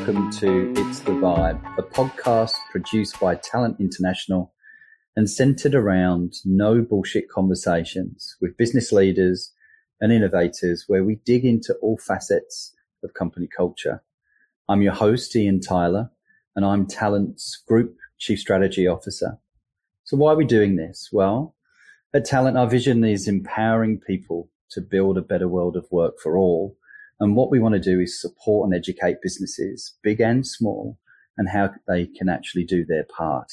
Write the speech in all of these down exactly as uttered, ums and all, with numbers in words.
welcome to It's the Vibe, a podcast produced by Talent International and centered around no bullshit conversations with business leaders and innovators where we dig into all facets of company culture. I'm your host, Ian Tyler, and I'm Talent's Group Chief Strategy Officer. So why are we doing this? Well, at Talent, our vision is empowering people to build a better world of work for all. And what we want to do is support and educate businesses, big and small, and how they can actually do their part.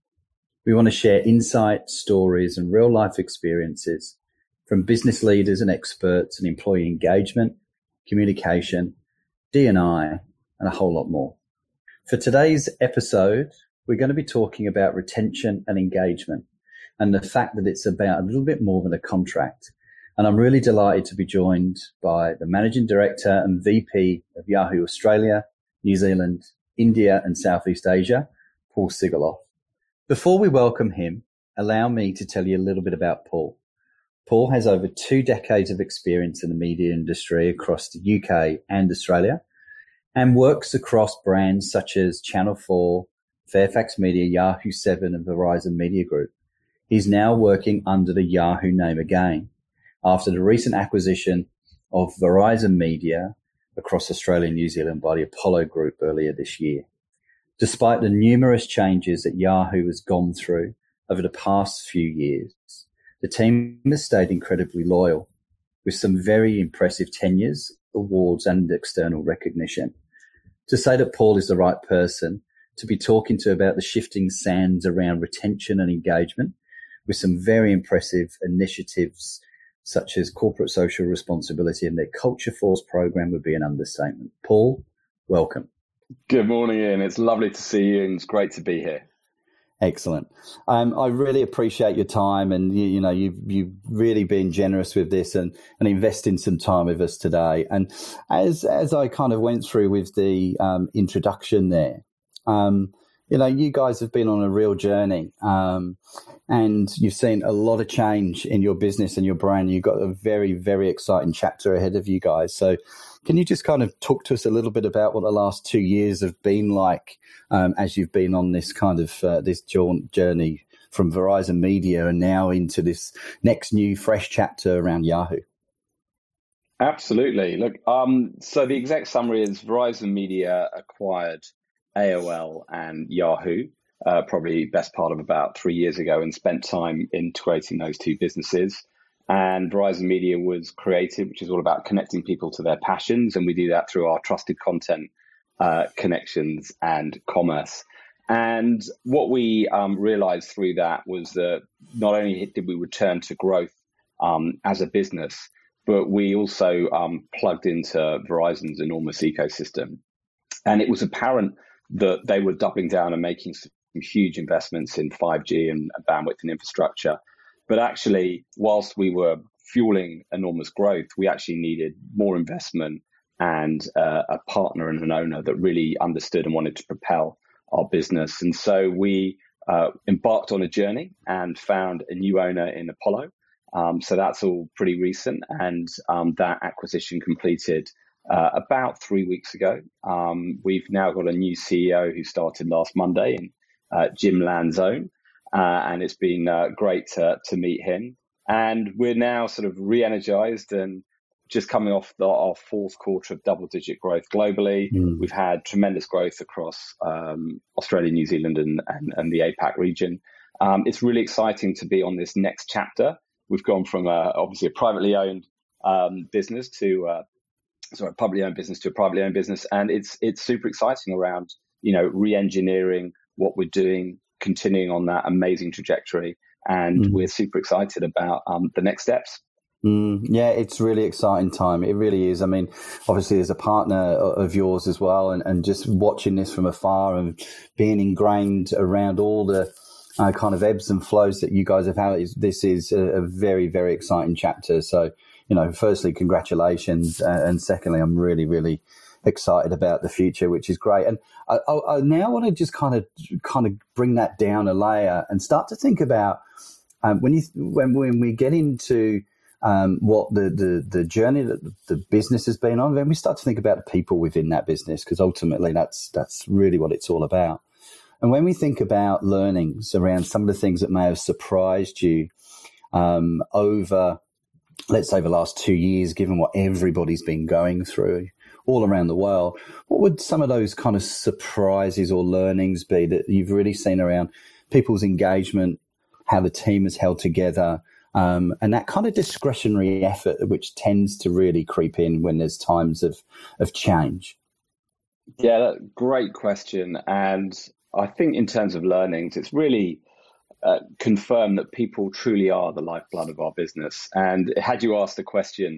We want to share insights, stories, and real-life experiences from business leaders and experts in employee engagement, communication, D and I, and a whole lot more. For today's episode, we're going to be talking about retention and engagement and the fact that it's about a little bit more than a contract. And I'm really delighted to be joined by the Managing Director and V P of Yahoo Australia, New Zealand, India and Southeast Asia, Paul Sigaloff. Before we welcome him, allow me to tell you a little bit about Paul. Paul has over two decades of experience in the media industry across the U K and Australia and works across brands such as Channel four, Fairfax Media, Yahoo seven and Verizon Media Group. He's now working under the Yahoo name again, after the recent acquisition of Verizon Media across Australia and New Zealand by the Apollo Group earlier this year. Despite the numerous changes that Yahoo has gone through over the past few years, the team has stayed incredibly loyal with some very impressive tenures, awards and external recognition. To say that Paul is the right person to be talking to about the shifting sands around retention and engagement with some very impressive initiatives such as corporate social responsibility and their Culture Force program would be an understatement. Paul, welcome. Good morning, Ian. It's lovely to see you and it's great to be here. Excellent. Um, I really appreciate your time and, you, you know, you've, you've really been generous with this and, and investing some time with us today. And as, as I kind of went through with the um, introduction there, um, you know, you guys have been on a real journey um, and you've seen a lot of change in your business and your brand. You've got a very, very exciting chapter ahead of you guys. So can you just kind of talk to us a little bit about what the last two years have been like um, as you've been on this kind of uh, this journey from Verizon Media and now into this next new fresh chapter around Yahoo? Absolutely. Look, um, so the exact summary is Verizon Media acquired A O L and Yahoo, uh, probably best part of about three years ago, and spent time integrating those two businesses. And Verizon Media was created, which is all about connecting people to their passions. And we do that through our trusted content, uh, connections and commerce. And what we um, realized through that was that not only did we return to growth um, as a business, but we also um, plugged into Verizon's enormous ecosystem. And it was apparent that they were doubling down and making some huge investments in five G and bandwidth and infrastructure. But actually, whilst we were fueling enormous growth, we actually needed more investment and uh, a partner and an owner that really understood and wanted to propel our business. And so we uh, embarked on a journey and found a new owner in Apollo. Um, so that's all pretty recent. And um, that acquisition completed Uh, about three weeks ago. Um, we've now got a new C E O who started last Monday, in, uh, Jim Lanzone, uh, and it's been uh, great to, to meet him. And we're now sort of re-energized and just coming off the, our fourth quarter of double-digit growth globally. Mm. We've had tremendous growth across um, Australia, New Zealand, and, and, and the APAC region. Um, it's really exciting to be on this next chapter. We've gone from a, obviously a privately owned um, business to uh, sorry, publicly owned business to a privately owned business. And it's it's super exciting around, you know, re-engineering what we're doing, continuing on that amazing trajectory. And mm. we're super excited about um, the next steps. Mm, yeah, it's really exciting time. It really is. I mean, obviously as a partner of yours as well, and, and just watching this from afar and being ingrained around all the uh, kind of ebbs and flows that you guys have had, this is a, a very, very exciting chapter. So, you know, firstly, congratulations. Uh, and secondly, I'm really, really excited about the future, which is great. And I, I, I now want to just kind of kind of bring that down a layer and start to think about um, when you when when we get into um, what the, the, the journey that the business has been on, then we start to think about the people within that business, because ultimately that's that's really what it's all about. And when we think about learnings around some of the things that may have surprised you um, over, let's say, the last two years, given what everybody's been going through all around the world, what would some of those kind of surprises or learnings be that you've really seen around people's engagement, how the team is held together, um, and that kind of discretionary effort which tends to really creep in when there's times of, of change? Yeah, great question. And I think in terms of learnings, it's really uh, confirmed that people truly are the lifeblood of our business. And had you asked the question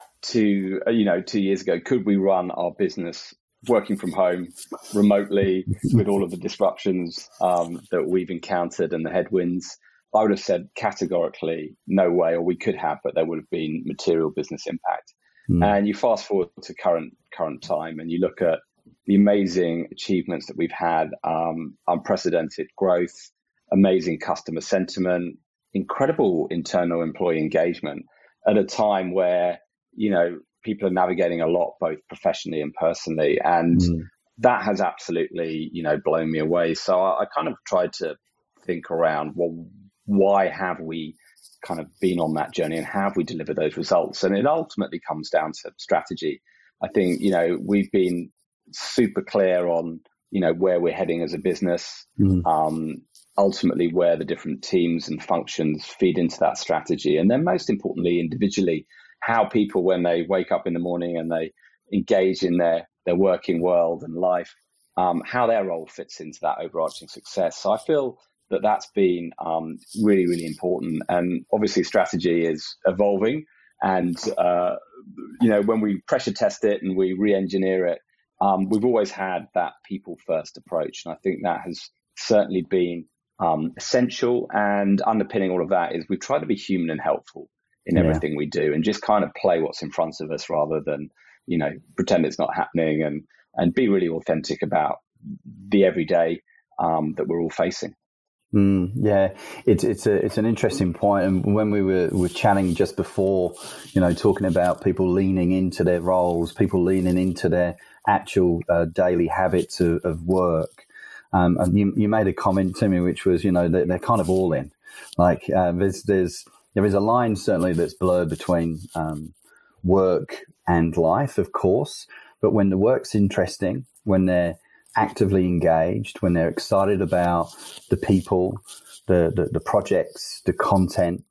to, uh, you know, two years ago, could we run our business working from home remotely with all of the disruptions um, that we've encountered and the headwinds, I would have said categorically, no way, or we could have, but there would have been material business impact. Mm. And you fast forward to current current time and you look at the amazing achievements that we've had, um, unprecedented growth, amazing customer sentiment, incredible internal employee engagement at a time where, you know, people are navigating a lot, both professionally and personally. And mm. that has absolutely, you know, blown me away. So I, I kind of tried to think around, well, why have we kind of been on that journey and how have we delivered those results? And it ultimately comes down to strategy. I think, you know, we've been super clear on, you know, where we're heading as a business, mm. um, ultimately where the different teams and functions feed into that strategy. And then most importantly, individually, how people, when they wake up in the morning and they engage in their, their working world and life, um, how their role fits into that overarching success. So I feel that that's been um, really, really important. And obviously strategy is evolving. And, uh, you know, when we pressure test it and we re-engineer it, um, we've always had that people first approach. And I think that has certainly been um, essential. And underpinning all of that is we've tried to be human and helpful in everything yeah. we do and just kind of play what's in front of us rather than, you know, pretend it's not happening, and, and be really authentic about the everyday um, that we're all facing. Mm, yeah, it's it's a it's an interesting point. And when we were were chatting just before, you know, talking about people leaning into their roles, people leaning into their actual uh, daily habits of, of work, um, and you you made a comment to me which was, you know, they're, they're kind of all in. Like uh, there's there's there is a line certainly that's blurred between um, work and life, of course, but when the work's interesting, when they're actively engaged, when they're excited about the people, the the, the projects, the content,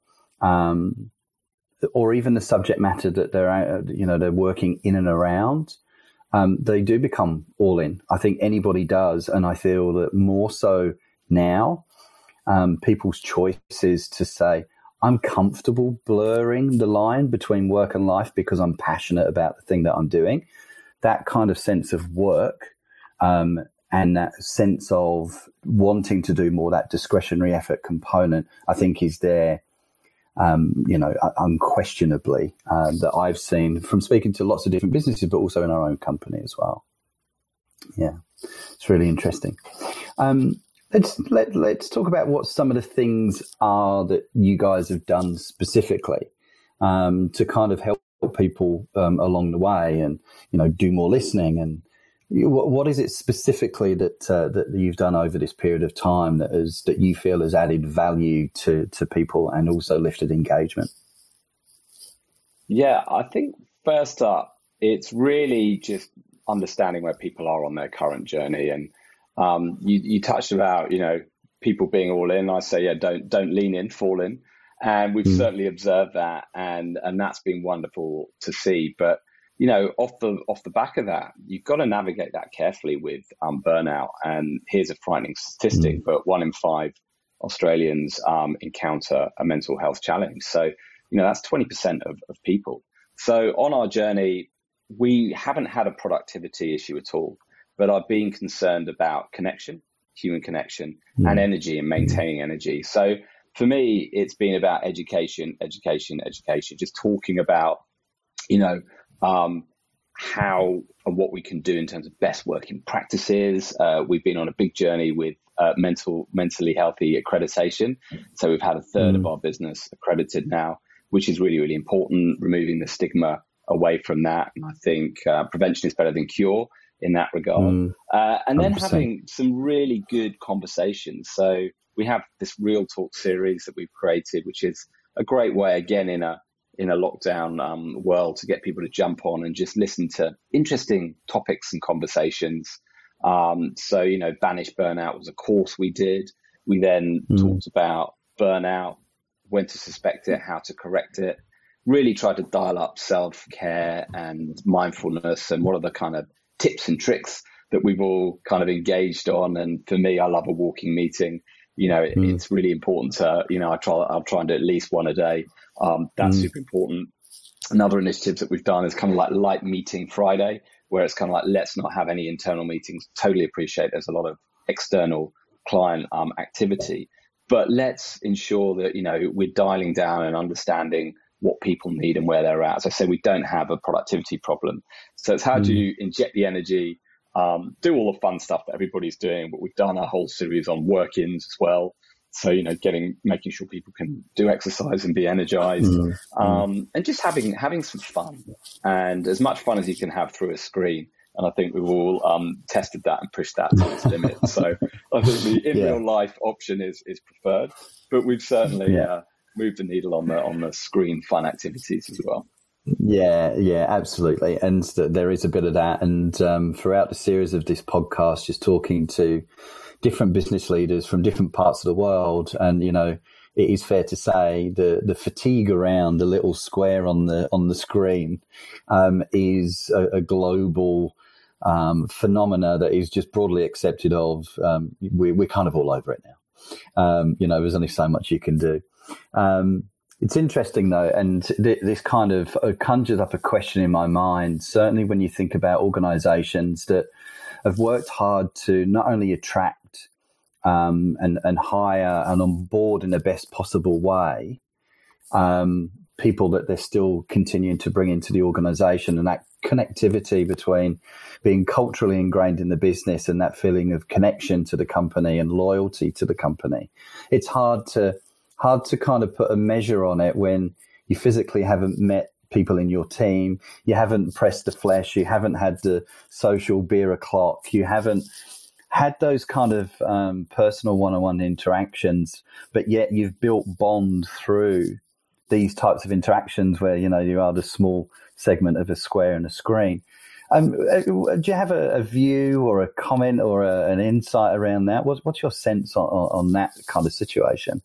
um, or even the subject matter that they're you know they're working in and around, um, they do become all in. I think anybody does, and I feel that more so now, um, people's choice is to say, I'm comfortable blurring the line between work and life because I'm passionate about the thing that I'm doing. That kind of sense of work. Um, and that sense of wanting to do more, that discretionary effort component, I think is there, um, you know, unquestionably, um, that I've seen from speaking to lots of different businesses, but also in our own company as well. Yeah, it's really interesting. Um, let's let, let's talk about what some of the things are that you guys have done specifically um, to kind of help people um, along the way, and you know, do more listening. And what, what is it specifically that uh, that you've done over this period of time that is that you feel has added value to to people and also lifted engagement? Yeah, I think first up, it's really just understanding where people are on their current journey. And um, you, you touched about, you know, people being all in. I say, yeah, don't don't lean in, fall in. And we've mm. certainly observed that, and and that's been wonderful to see. But you know, off the off the back of that, you've got to navigate that carefully with um, burnout. And here's a frightening statistic: mm. but one in five Australians um, encounter a mental health challenge. So you know, that's twenty percent of, of people. So on our journey, we haven't had a productivity issue at all, but are being concerned about connection, human connection, mm. and energy, and maintaining mm. energy. So for me, it's been about education, education, education, just talking about, you know, um, how and what we can do in terms of best working practices. Uh, we've been on a big journey with uh, mental, mentally healthy accreditation. So we've had a third mm. of our business accredited now. which is really, really important, removing the stigma away from that. And I think uh, prevention is better than cure in that regard. Mm, uh, and then having some really good conversations. So we have this Real Talk series that we've created, which is a great way, again, in a in a lockdown um, world, to get people to jump on and just listen to interesting topics and conversations. Um, so, you know, Banish Burnout was a course we did. We then mm. talked about burnout, when to suspect it, how to correct it, really tried to dial up self-care and mindfulness and what are the kind of tips and tricks that we've all kind of engaged on. And for me, I love a walking meeting. You know, it, mm. it's really important to, you know, I try, I'll try and do at least one a day. Um, that's mm. super important. Another initiative that we've done is kind of like Light Meeting Friday, where it's kind of like, let's not have any internal meetings. Totally appreciate there's a lot of external client um, activity, but let's ensure that, you know, we're dialing down and understanding what people need and where they're at. As I said, we don't have a productivity problem. So it's how mm. do you inject the energy, um, do all the fun stuff that everybody's doing, but we've done a whole series on work-ins as well. So, you know, getting, making sure people can do exercise and be energized, mm. um, and just having, having some fun, and as much fun as you can have through a screen. And I think we've all um, tested that and pushed that to its limit. So I think the in yeah. real life option is, is preferred, but we've certainly yeah. uh, moved the needle on the, on the screen fun activities as well. Yeah, yeah, absolutely. And there is a bit of that. And um, throughout the series of this podcast, just talking to different business leaders from different parts of the world. And, you know, it is fair to say the, the fatigue around the little square on the on the screen um, is a, a global um, phenomena that is just broadly accepted of. Um, we, we're kind of all over it now. Um, you know, there's only so much you can do. Um, it's interesting, though, and th- this kind of uh, conjures up a question in my mind, certainly when you think about organizations that have worked hard to not only attract Um, and, and hire and on board in the best possible way um, people that they're still continuing to bring into the organization, and that connectivity between being culturally ingrained in the business and that feeling of connection to the company and loyalty to the company. It's hard to hard to kind of put a measure on it when you physically haven't met people in your team, you haven't pressed the flesh, you haven't had the social beer o'clock, you haven't had those kind of um, personal one-on-one interactions, but yet you've built bond through these types of interactions where, you know, you are the small segment of a square and a screen. Um, do you have a, a view or a comment or a, an insight around that? What's, what's your sense on, on that kind of situation?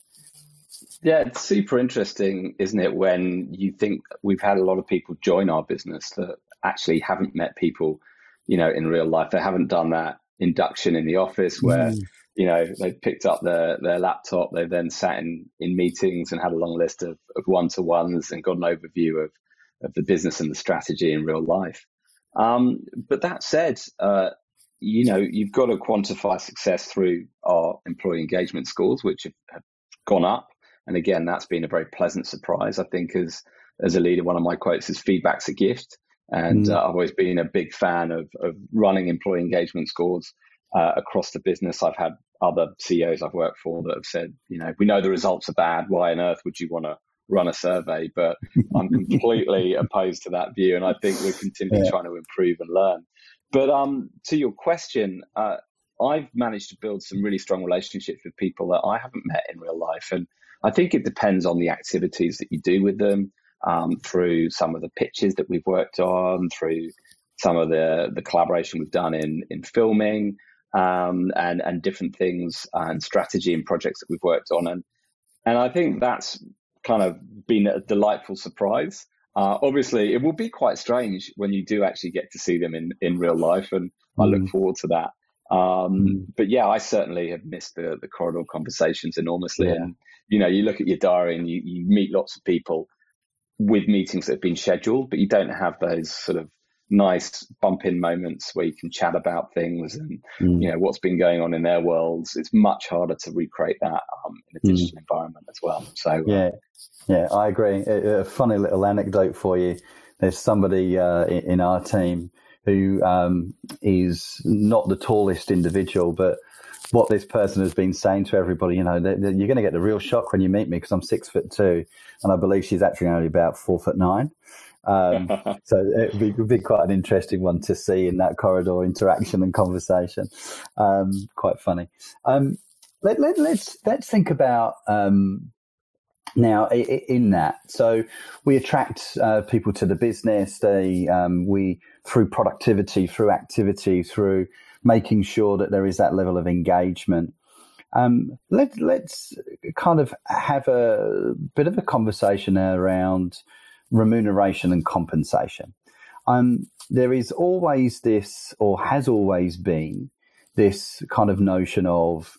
Yeah, it's super interesting, isn't it, when you think we've had a lot of people join our business that actually haven't met people, you know, in real life. They haven't done that induction in the office where, mm. you know, they picked up their, their laptop, they then sat in, in meetings and had a long list of, of one-to-ones and got an overview of, of the business and the strategy in real life. Um, but that said, uh, you know, you've got to quantify success through our employee engagement scores, which have, have gone up. And again, that's been a very pleasant surprise. I think as, as a leader, one of my quotes is feedback's a gift. And mm. uh, I've always been a big fan of, of running employee engagement scores uh, across the business. I've had other C E Os I've worked for that have said, you know, we know the results are bad. Why on earth would you want to run a survey? But I'm completely opposed to that view. And I think we're continually yeah. trying to improve and learn. But um, to your question, uh, I've managed to build some really strong relationships with people that I haven't met in real life. And I think it depends on the activities that you do with them. Um, through some of the pitches that we've worked on, through some of the, the collaboration we've done in, in filming, um, and, and different things and strategy and projects that we've worked on. And, and I think that's kind of been a delightful surprise. Uh, obviously, it will be quite strange when you do actually get to see them in, in real life, and mm. I look forward to that. Um, mm. But yeah, I certainly have missed the, the corridor conversations enormously. Yeah. And, you know, you look at your diary and you, you meet lots of people with meetings that have been scheduled, but you don't have those sort of nice bump in moments where you can chat about things and, mm. you know, what's been going on in their worlds. It's much harder to recreate that um, in a digital mm. environment as well. So yeah, yeah, I agree. A, a funny little anecdote for you. There's somebody uh, in, in our team who um, is not the tallest individual, but what this person has been saying to everybody. You know, they, they, you're going to get the real shock when you meet me because I'm six foot two, and I believe she's actually only about four foot nine. Um, so it'd be, it'd be quite an interesting one to see in that corridor interaction and conversation. Um, quite funny. Um, let, let, let's let's think about um, now in that. So we attract uh, people to the business. They um, we through productivity, through activity, through making sure that there is that level of engagement. Um, let, let's kind of have a bit of a conversation around remuneration and compensation. Um, there is always this, or has always been, this kind of notion of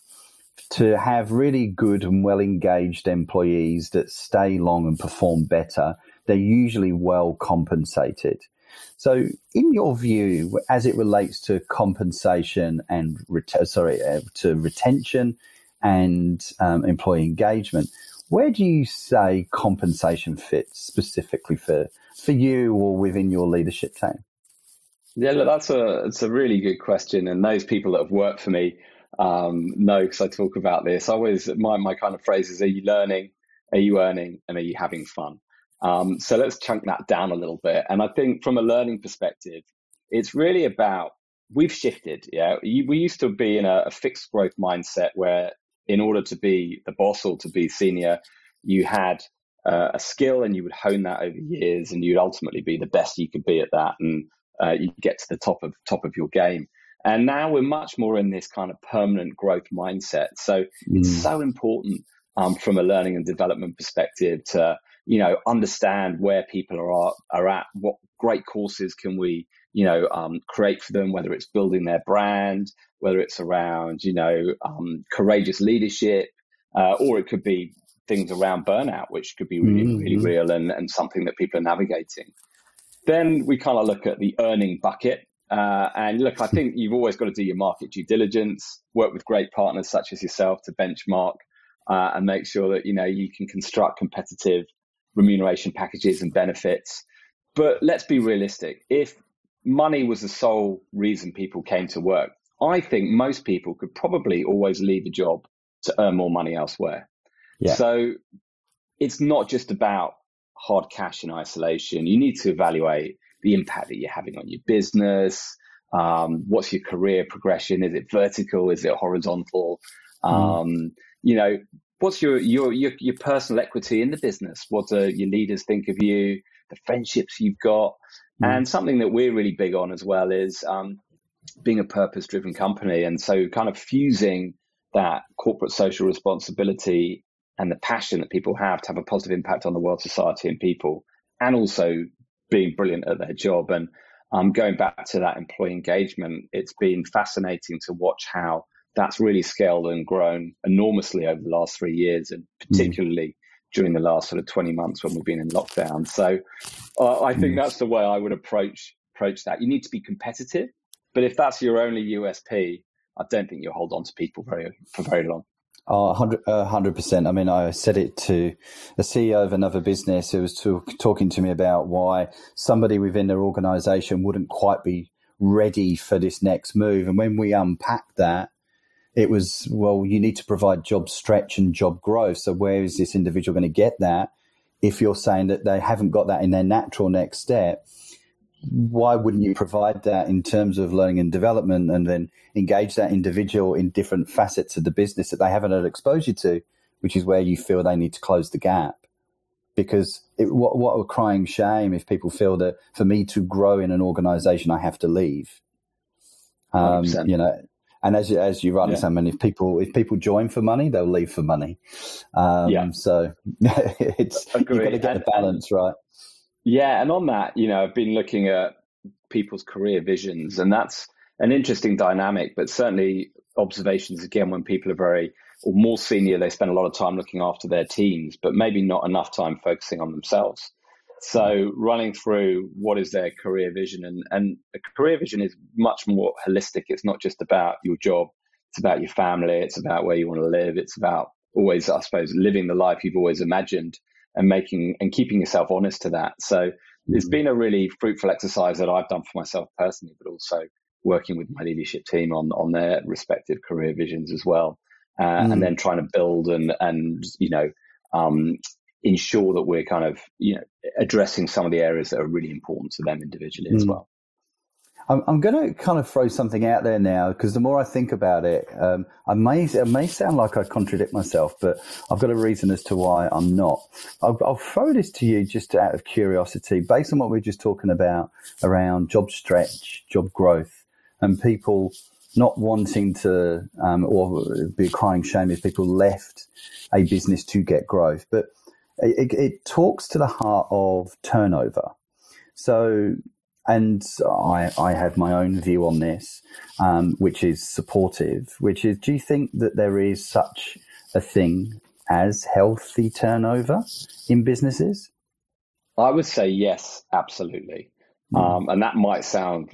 to have really good and well-engaged employees that stay long and perform better, they're usually well compensated. So in your view, as it relates to compensation and, ret- sorry, uh, to retention and um, employee engagement, where do you say compensation fits specifically for, for you or within your leadership team? Yeah, look, that's a it's a really good question. And those people that have worked for me um, know, because I talk about this. I always, my, my kind of phrase is, are you learning, are you earning, and are you having fun? Um, so let's chunk that down a little bit. And I think from a learning perspective, it's really about, we've shifted. Yeah, we used to be in a, a fixed growth mindset where in order to be the boss or to be senior, you had uh, a skill and you would hone that over years, and you'd ultimately be the best you could be at that, and uh, you get to the top of top of your game. And now we're much more in this kind of permanent growth mindset. So mm. it's so important um, from a learning and development perspective to, you know, understand where people are are at, what great courses can we, you know, um, create for them, whether it's building their brand, whether it's around, you know, um, courageous leadership, uh, or it could be things around burnout, which could be really, mm-hmm. really real and, and something that people are navigating. Then we kind of look at the earning bucket. Uh, and look, I think you've always got to do your market due diligence, work with great partners such as yourself to benchmark uh, and make sure that, you know, you can construct competitive remuneration packages and benefits. But let's be realistic. If money was the sole reason people came to work, I think most people could probably always leave a job to earn more money elsewhere. Yeah. So it's not just about hard cash in isolation. You need to evaluate the impact that you're having on your business. Um, what's your career progression? Is it vertical? Is it horizontal? Mm. Um, you know, what's your, your, your, your personal equity in the business? What do your leaders think of you? The friendships you've got? Mm. And something that we're really big on as well is, um, being a purpose-driven company. And so kind of fusing that corporate social responsibility and the passion that people have to have a positive impact on the world, society, and people, and also being brilliant at their job. And um, going back to that employee engagement, it's been fascinating to watch how that's really scaled and grown enormously over the last three years, and particularly mm. during the last sort of twenty months when we've been in lockdown. So uh, I think mm. that's the way I would approach approach that. You need to be competitive, but if that's your only U S P, I don't think you'll hold on to people very for very long. Oh, one hundred percent. I mean, I said it to a C E O of another business who was to, talking to me about why somebody within their organization wouldn't quite be ready for this next move. And when we unpacked that, it was, well, you need to provide job stretch and job growth. So where is this individual going to get that? If you're saying that they haven't got that in their natural next step, why wouldn't you provide that in terms of learning and development, and then engage that individual in different facets of the business that they haven't had exposure to, which is where you feel they need to close the gap? Because it, what, what a crying shame if people feel that for me to grow in an organization, I have to leave. Um, you know, and as you, as you rightly yeah. say, I mean, if people, if people join for money, they'll leave for money. Um, yeah. So it's, you've got to get and, the balance and, right. Yeah, and on that, you know, I've been looking at people's career visions, and that's an interesting dynamic, but certainly observations, again, when people are very or more senior, they spend a lot of time looking after their teams, but maybe not enough time focusing on themselves. So running through what is their career vision, and, and a career vision is much more holistic. It's not just about your job. It's about your family. It's about where you want to live. It's about always, I suppose, living the life you've always imagined, and making and keeping yourself honest to that. So it's been a really fruitful exercise that I've done for myself personally, but also working with my leadership team on on their respective career visions as well, uh, mm. and then trying to build and and you know um, ensure that we're kind of you know addressing some of the areas that are really important to them individually mm. as well. I'm, I'm going to kind of throw something out there now, because the more I think about it, um, I may it may sound like I contradict myself, but I've got a reason as to why I'm not. I'll, I'll throw this to you just out of curiosity, based on what we we're just talking about around job stretch, job growth, and people not wanting to, um, or be a crying shame if people left a business to get growth. But it, it talks to the heart of turnover. So. And I, I have my own view on this, um, which is supportive, which is, do you think that there is such a thing as healthy turnover in businesses? I would say yes, absolutely. Mm. Um, and that might sound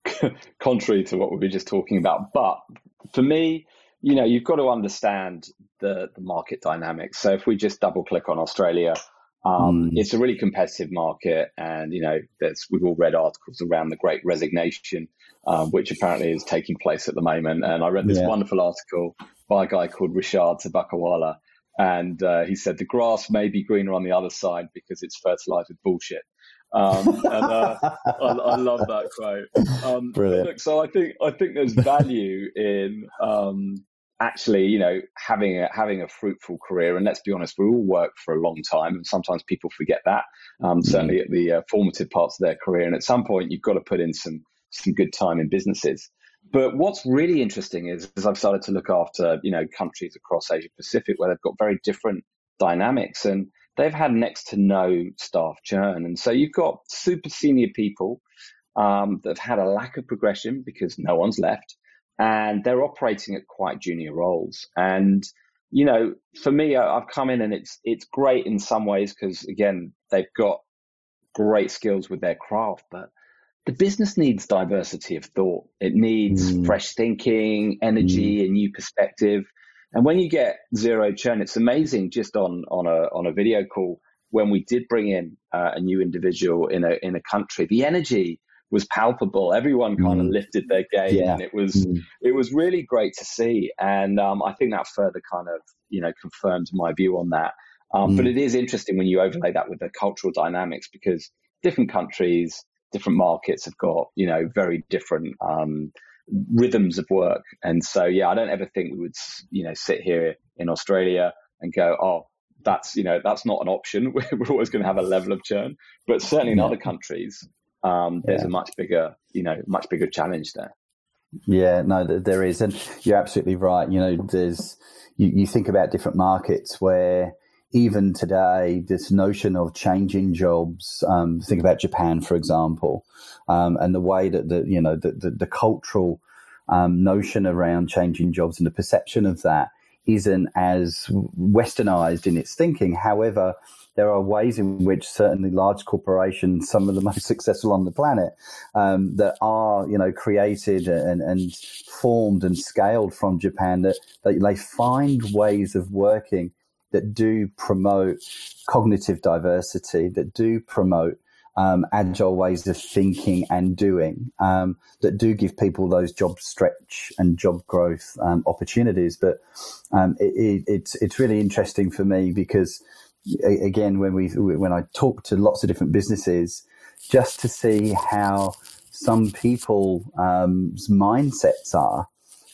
contrary to what we were just talking about. But for me, you know, you've got to understand the, the market dynamics. So if we just double click on Australia, Um, mm. it's a really competitive market, and you know, there's, we've all read articles around the Great Resignation, um, which apparently is taking place at the moment. And I read this yeah. wonderful article by a guy called Rishad Tabakawala, and uh, he said the grass may be greener on the other side because it's fertilized with bullshit. Um, and uh, I, I love that quote. Um, Brilliant. Look, so I think I think there's value in. Um, Actually, you know, having a having a fruitful career, and let's be honest, we all work for a long time, and sometimes people forget that. Um, mm. Certainly at the uh, formative parts of their career, and at some point, you've got to put in some some good time in businesses. But what's really interesting is, as I've started to look after, you know, countries across Asia Pacific where they've got very different dynamics, and they've had next to no staff churn, and so you've got super senior people um, that have had a lack of progression because no one's left. And they're operating at quite junior roles. And, you know, for me, I've come in and it's it's great in some ways because, again, they've got great skills with their craft. But the business needs diversity of thought. It needs mm. fresh thinking, energy, mm. a new perspective. And when you get zero churn, it's amazing just on, on, a, on a video call when we did bring in uh, a new individual in a in a country, the energy was palpable. Everyone kind mm. of lifted their game, yeah. and it was mm. it was really great to see. And um, I think that further kind of you know confirms my view on that. Um, mm. But it is interesting when you overlay that with the cultural dynamics, because different countries, different markets have got you know very different um, rhythms of work. And so yeah, I don't ever think we would you know sit here in Australia and go, oh, that's you know that's not an option. We're always going to have a level of churn. But certainly in yeah. other countries. Um, there's yeah. a much bigger, you know, much bigger challenge there. Yeah, no, there is. And you're absolutely right. You know, there's, you, you think about different markets where even today, this notion of changing jobs, um, think about Japan, for example, um, and the way that the, you know, the, the, the cultural um, notion around changing jobs and the perception of that isn't as westernized in its thinking. However, there are ways in which certainly large corporations, some of the most successful on the planet, um, that are, you know, created and, and formed and scaled from Japan, that, that they find ways of working that do promote cognitive diversity, that do promote um, agile ways of thinking and doing, um, that do give people those job stretch and job growth um, opportunities. But um, it, it, it's it's really interesting for me because, again, when we when I talk to lots of different businesses, just to see how some people's um, mindsets are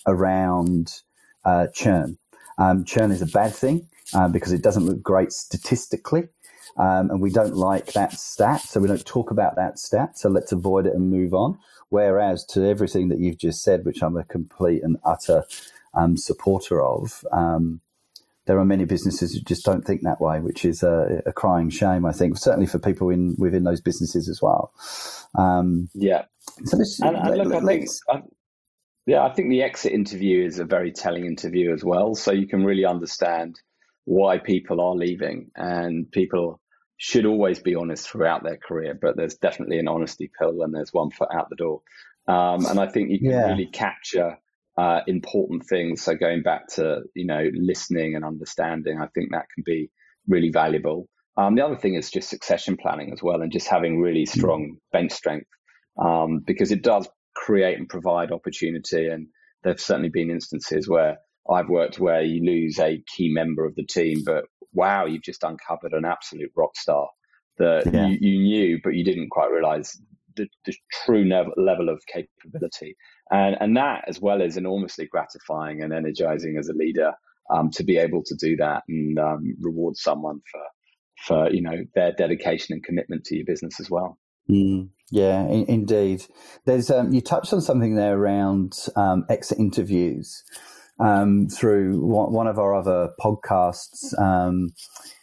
around uh, churn. Um, churn is a bad thing uh, because it doesn't look great statistically, um, and we don't like that stat, so we don't talk about that stat. So let's avoid it and move on. Whereas to everything that you've just said, which I'm a complete and utter um, supporter of. Um, There are many businesses who just don't think that way, which is a, a crying shame, I think, certainly for people in within those businesses as well. Um, yeah. So this, and, and look, I think, I, yeah, I think the exit interview is a very telling interview as well. So you can really understand why people are leaving, and people should always be honest throughout their career, but there's definitely an honesty pill when there's one foot out the door. Um, and I think you can yeah. really capture Uh, important things. So going back to, you know, listening and understanding, I think that can be really valuable. Um, the other thing is just succession planning as well, and just having really strong bench strength, um, because it does create and provide opportunity. And there've certainly been instances where I've worked where you lose a key member of the team, but wow, you've just uncovered an absolute rock star that yeah. you, you knew, but you didn't quite realize the, the true nev- level of capability. And, and that, as well, is enormously gratifying and energizing as a leader, um, to be able to do that and um, reward someone for, for, you know, their dedication and commitment to your business as well. Mm, yeah, in, indeed. There's um, you touched on something there around um, exit interviews um, through one, one of our other podcasts. Um,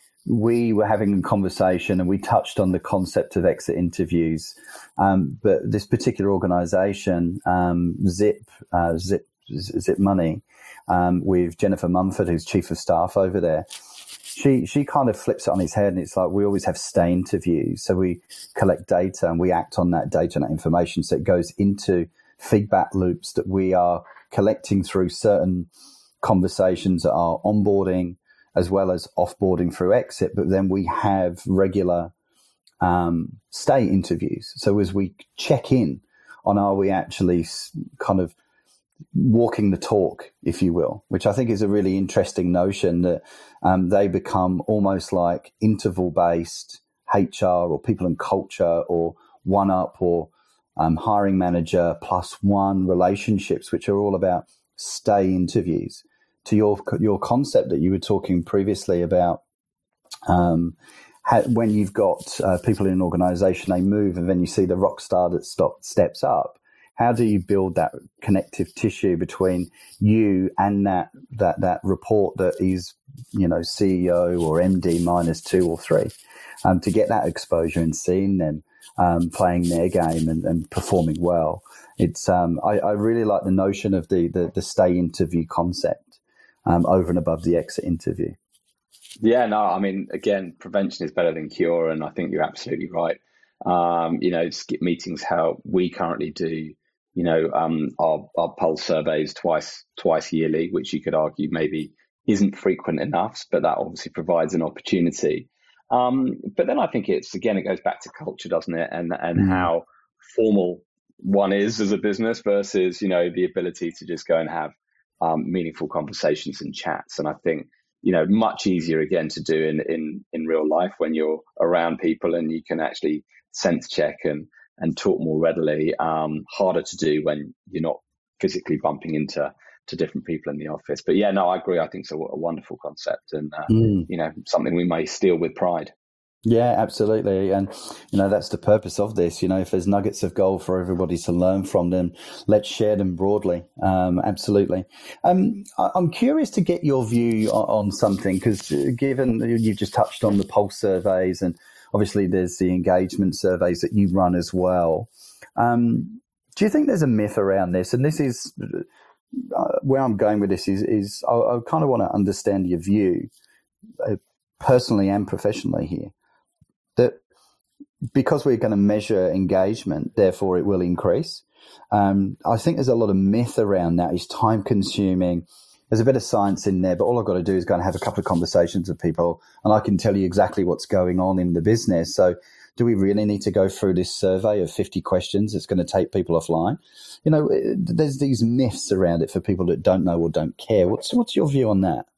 we were having a conversation and we touched on the concept of exit interviews. Um, but this particular organization, um, Zip, uh, Zip, Zip Money, um, with Jennifer Mumford, who's chief of staff over there, she, she kind of flips it on its head, and it's like, we always have stay interviews. So we collect data and we act on that data and that information. So it goes into feedback loops that we are collecting through certain conversations that are onboarding, as well as offboarding through exit. But then we have regular um, stay interviews. So as we check in on, are we actually kind of walking the talk, if you will, which I think is a really interesting notion, that um, they become almost like interval-based H R or people and culture or one-up or um, hiring manager plus one relationships, which are all about stay interviews. To your your concept that you were talking previously about, um, how, when you've got uh, people in an organization, they move, and then you see the rock star that stop, steps up. How do you build that connective tissue between you and that that that report that is, you know, C E O or M D minus two or three, um, to get that exposure and seeing them um, playing their game and, and performing well? It's um, I, I really like the notion of the the, the stay interview concept. Um, over and above the exit interview. Yeah, no, I mean, again, prevention is better than cure, and I think you're absolutely right. Um, you know, skip meetings, how we currently do, you know, um, our, our pulse surveys twice, twice yearly, which you could argue maybe isn't frequent enough, but that obviously provides an opportunity. Um, but then I think it's, again, it goes back to culture, doesn't it? And, and mm. how formal one is as a business versus, you know, the ability to just go and have Um, meaningful conversations and chats. And I think, you know, much easier again to do in, in, in real life when you're around people and you can actually sense check and, and talk more readily. Um, harder to do when you're not physically bumping into to different people in the office. But yeah, no, I agree. I think it's a, a wonderful concept and, uh, mm. you know, something we may steal with pride. Yeah, absolutely. And, you know, that's the purpose of this. You know, if there's nuggets of gold for everybody to learn from them, let's share them broadly. Um, absolutely. Um, I'm curious to get your view on, on something, because given you've just touched on the pulse surveys, and obviously there's the engagement surveys that you run as well. Um, do you think there's a myth around this? And this is uh, where I'm going with this is, is I, I kind of want to understand your view uh, personally and professionally here. That because we're going to measure engagement, therefore it will increase. Um, I think there's a lot of myth around that. It's time consuming. There's a bit of science in there, but all I've got to do is go and have a couple of conversations with people, and I can tell you exactly what's going on in the business. So do we really need to go through this survey of fifty questions that's going to take people offline? You know, there's these myths around it for people that don't know or don't care. What's, what's your view on that?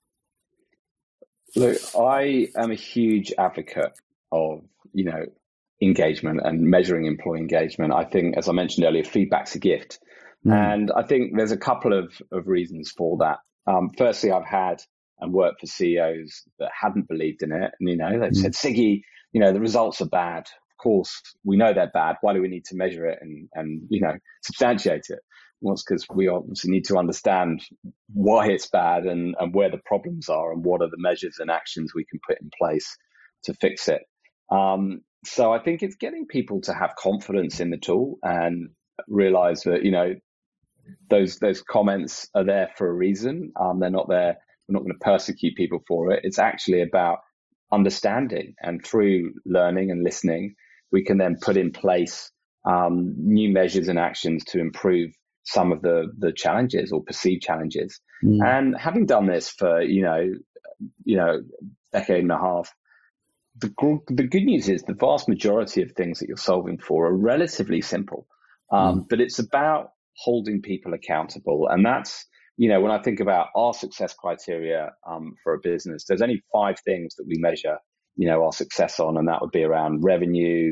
Look, I am a huge advocate of, you know, engagement and measuring employee engagement. I think, as I mentioned earlier, feedback's a gift. Mm. And I think there's a couple of, of reasons for that. Um, firstly, I've had and worked for C E Os that hadn't believed in it. And, you know, they've mm. said, Siggy, you know, the results are bad. Of course, we know they're bad. Why do we need to measure it and, and you know, substantiate it? Well, it's because we obviously need to understand why it's bad and, and where the problems are and what are the measures and actions we can put in place to fix it. Um, so I think it's getting people to have confidence in the tool and realize that, you know, those those comments are there for a reason. Um, they're not there. We're not going to persecute people for it. It's actually about understanding, and through learning and listening, we can then put in place um, new measures and actions to improve some of the the challenges or perceived challenges. Mm. And having done this for, you know, you know, decade and a half, The, the good news is the vast majority of things that you're solving for are relatively simple, um, mm. but it's about holding people accountable. And that's, you know, when I think about our success criteria um, for a business, there's only five things that we measure, you know, our success on, and that would be around revenue,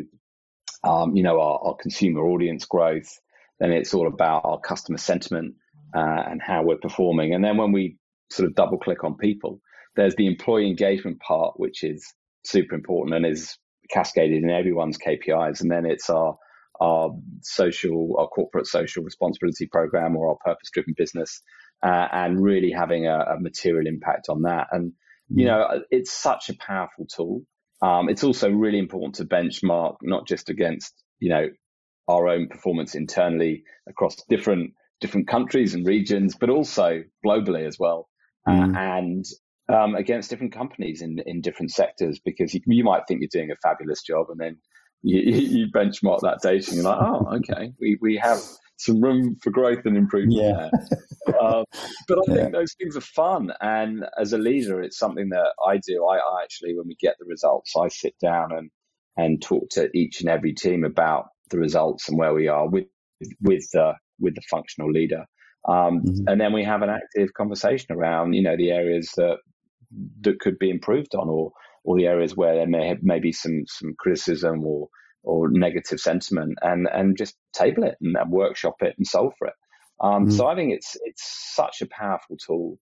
um, you know, our, our consumer audience growth. Then it's all about our customer sentiment uh, and how we're performing. And then when we sort of double click on people, there's the employee engagement part, which is super important and is cascaded in everyone's K P Is. And then it's our our social, our corporate social responsibility program, or our purpose-driven business, uh, and really having a, a material impact on that. And, you know, it's such a powerful tool. Um, it's also really important to benchmark, not just against, you know, our own performance internally across different different countries and regions, but also globally as well, mm. uh, and um, against different companies in, in different sectors, because you, you might think you're doing a fabulous job, and then you, you benchmark that data and you're like, oh, okay, we, we have some room for growth and improvement yeah. there. Um, but I yeah. think those things are fun. And as a leader, it's something that I do. I, I actually, when we get the results, I sit down and, and talk to each and every team about the results and where we are with, with the, with the functional leader. Um, mm-hmm. And then we have an active conversation around, you know, the areas that, that could be improved on, or, or the areas where there may have maybe some, some criticism or, or negative sentiment, and, and just table it and, and workshop it and solve for it. Um, mm. So I think it's, it's such a powerful tool.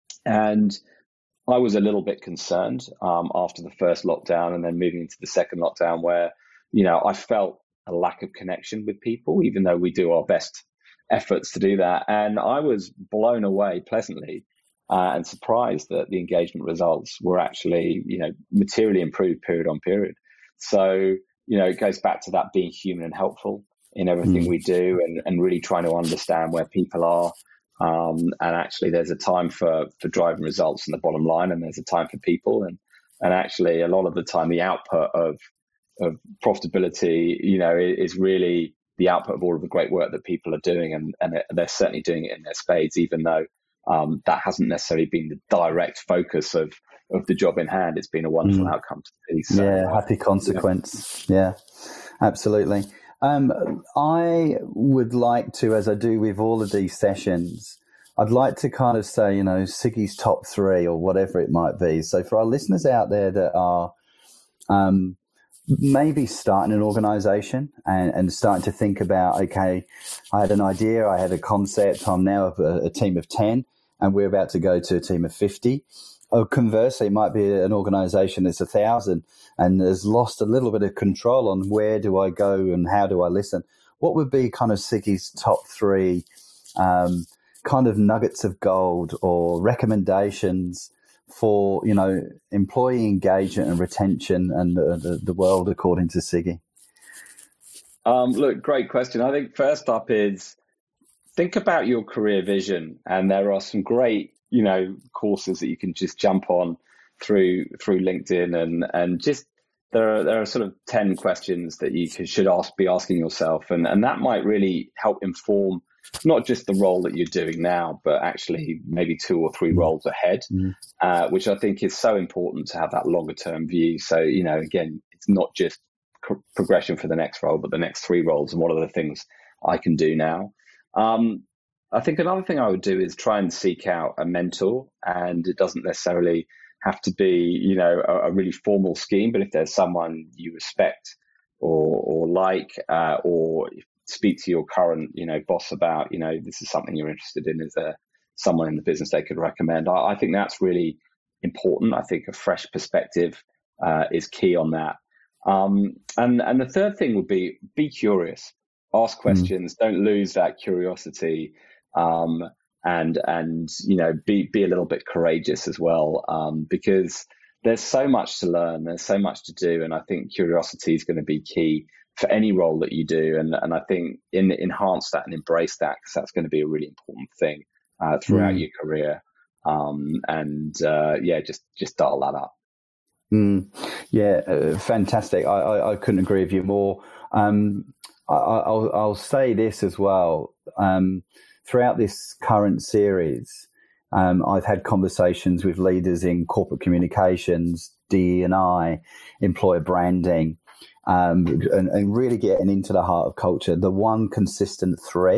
And I was a little bit concerned um, after the first lockdown and then moving into the second lockdown, where, you know, I felt a lack of connection with people, even though we do our best efforts to do that. And I was blown away pleasantly uh, and surprised that the engagement results were actually, you know, materially improved period on period. So, you know, it goes back to that being human and helpful in everything mm. we do, and, and really trying to understand where people are. Um, and actually there's a time for, for driving results in the bottom line, and there's a time for people. And, and actually a lot of the time, the output of, of profitability, you know, is really the output of all of the great work that people are doing. And, and they're certainly doing it in their spades, even though um, that hasn't necessarily been the direct focus of, of the job in hand. It's been a wonderful mm. outcome to see. So, yeah, happy consequence. Yeah, yeah, absolutely. Um, I would like to, as I do with all of these sessions, I'd like to kind of say, you know, Siggy's top three or whatever it might be. So for our listeners out there that are um, maybe starting an organization and, and starting to think about, okay, I had an idea, I had a concept, I'm now a, a team of ten and we're about to go to a team of fifty. Or conversely, it might be an organization that's a thousand and has lost a little bit of control on where do I go and how do I listen. What would be kind of Siggy's top three um, kind of nuggets of gold or recommendations for, you know, employee engagement and retention and the, the, the world according to Siggy? Um, look, great question. I think first up is think about your career vision, and there are some great, you know, courses that you can just jump on through through LinkedIn, and and just there are there are sort of ten questions that you should ask be asking yourself, and and that might really help inform not just the role that you're doing now, but actually maybe two or three roles ahead, mm. uh, which I think is so important to have that longer term view. So, you know, again, it's not just co- progression for the next role, but the next three roles, and what are the things I can do now. Um, I think another thing I would do is try and seek out a mentor, and it doesn't necessarily have to be, you know, a, a really formal scheme, but if there's someone you respect or, or like, uh, or speak to your current, you know, boss about, you know, this is something you're interested in, is there someone in the business they could recommend? I, I think that's really important. I think a fresh perspective uh, is key on that. Um, and, and the third thing would be, be curious, ask questions, mm. don't lose that curiosity. Um, and, and, you know, be, be a little bit courageous as well, um, because there's so much to learn. There's so much to do. And I think curiosity is going to be key for any role that you do. And, and I think in, enhance that and embrace that, because that's going to be a really important thing, uh, throughout mm. your career. Um, and, uh, yeah, just, just dial that up. Mm. Yeah. Uh, fantastic. I, I, I couldn't agree with you more. Um, I, I'll, I'll say this as well. Um, Throughout this current series, um, I've had conversations with leaders in corporate communications, D E and I, employer branding, um, and, and really getting into the heart of culture. The one consistent thread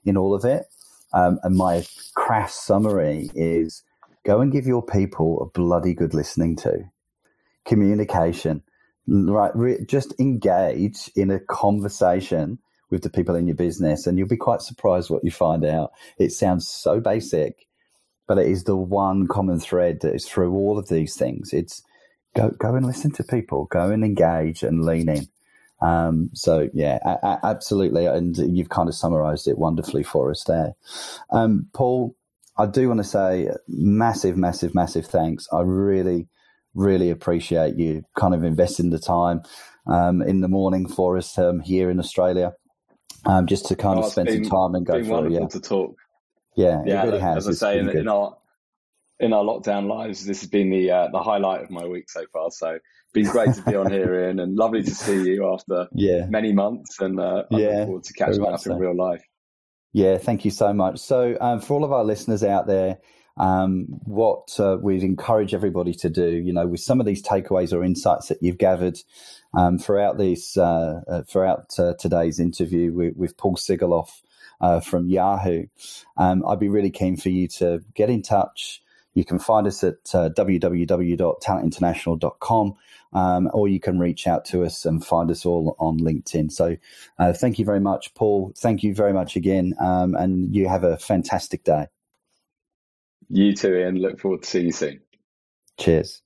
in all of it. Um, and my crass summary is go and give your people a bloody good listening to. Communication, right? Re- just engage in a conversation with the people in your business, and you'll be quite surprised what you find out. It sounds so basic, but it is the one common thread that is through all of these things. It's go go and listen to people, go and engage and lean in. Um, so yeah, a- a- absolutely, and you've kind of summarised it wonderfully for us there, um, Paul. I do want to say massive, massive, massive thanks. I really, really appreciate you kind of investing the time um, in the morning for us um, here in Australia, um, just to kind oh, of spend been, some time and go been through. Wonderful yeah, to talk. Yeah, yeah. it really has. As I say, in, in our in our lockdown lives, this has been the uh, the highlight of my week so far. So, been great to be on here, Ian, and lovely to see you after yeah. many months. And uh, I yeah, look forward to catching up so. in real life. Yeah, thank you so much. So, um, for all of our listeners out there, um, what uh, we'd encourage everybody to do, you know, with some of these takeaways or insights that you've gathered um, throughout these uh, uh, throughout uh, today's interview with, with Paul Sigaloff uh, from Yahoo, um, I'd be really keen for you to get in touch. You can find us at uh, w w w dot talent international dot com, um, or you can reach out to us and find us all on LinkedIn. So uh, thank you very much, Paul. Thank you very much again, um, and you have a fantastic day. You too, Ian. Look forward to seeing you soon. Cheers.